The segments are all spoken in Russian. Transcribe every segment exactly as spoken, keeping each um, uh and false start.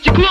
стекло.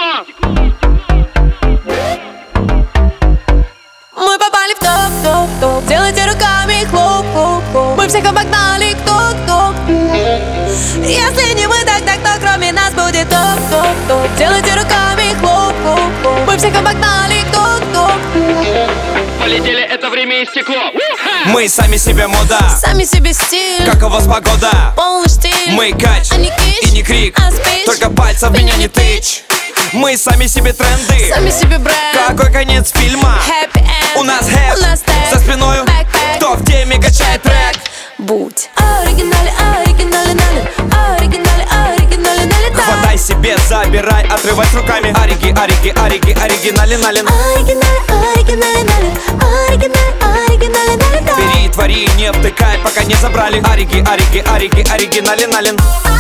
Мы попали в топ, топ, топ. Делайте руками хлоп, хлоп, хлоп. Мы всех обогнали, кто, кто. Если не мы, тогда кто кроме нас будет топ, топ, топ. Делайте руками хлоп, хлоп, хлоп. Мы всех обогнали, кто, кто. Полетели, это время и стекло. Мы сами себе мода, сами себе стиль. как у вас погода? Полный штиль. Мы кач, а не кич, и не крик, а спич. только пальцем меня не тычь. Мы сами себе тренды, сами себе бренд. какой конец фильма? Happy end. У нас хэп, У нас тэп. за спиною Backpack. кто в теме качает трек. Будь оригинали, оригинали, налин. Оригинали, оригинали, налетай. Хватай себе, забирай, отрывать руками. Ориги, ориги, ориги, оригинали, налин. Оригинали, оригинали, налин. Оригинали, оригинали, налетай. Бери, твори, не втыкай, пока не забрали. Ориги, ориги, ориги, оригинали, налин.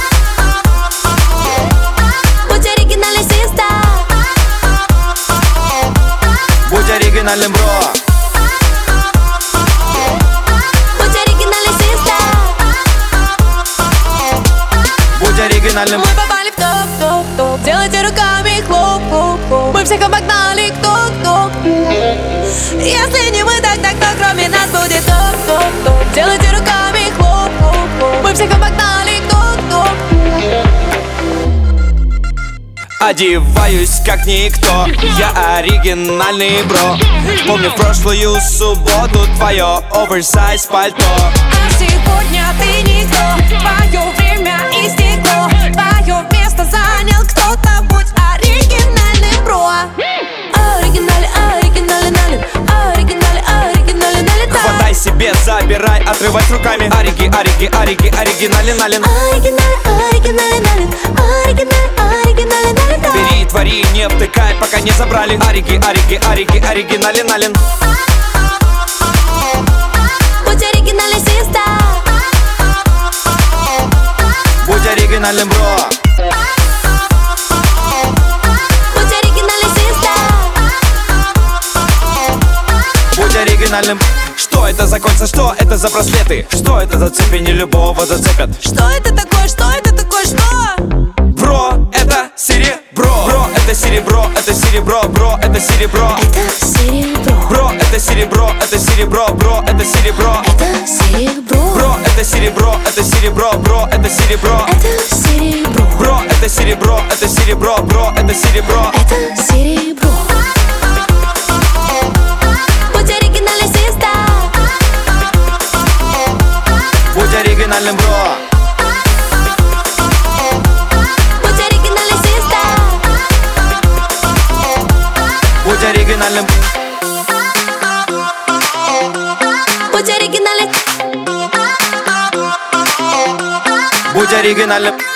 Будь оригинальный, сестра. Будь оригинальным, бро. Будь оригинальный, сестра. Будь оригинальным. Мы попали в топ, топ, топ. Делайте руками хлоп, хлоп, хлоп. Мы всех обогнали, кто, кто. Если не мы, тогда кто кроме нас будет топ, топ, топ. Делайте руками хлоп, хлоп, хлоп. Мы всех обогнали, кто, кто. Одеваюсь как никто, я оригинальный, бро. Помню прошлую субботу твое оверсайз пальто. А сегодня ты никто, твое время истекло. Твое место занял кто-то, будь оригинальным, бро. Оригинали, оригинали, налин. Оригинали, оригинали, налетай. Хватай себе, забирай, отрывать руками. Ориги, ориги, ориги, оригинали, налин. Оригинали, оригинали, налин. Оригинали, оригинали, налетай. Бери, твори, не втыкай, пока не забрали. Ориги, ориги, ориги, оригинали, налин. Будь оригинальный, сестра. Будь оригинальным, бро. Будь оригинальный, сестра. Будь оригинальным. Что это за кольца, что это за браслеты? Что это за цепи, не любого зацепят? Что это такое, что это такое, что? Бро, это серебро. Бро, это серебро, это серебро, бро, это серебро. Это серебро. Бро, это серебро, это серебро, бро, это серебро. Это серебро. Бро, это серебро, это серебро, бро, это серебро. Это серебро. Бро, это серебро, это серебро, бро, это серебро. Это серебро. Будь оригинальный, сестра. Будь оригинальным, бро. Будь оригинальный, сестра. Будь оригинальным. Будь оригинальный. Будь оригинальным.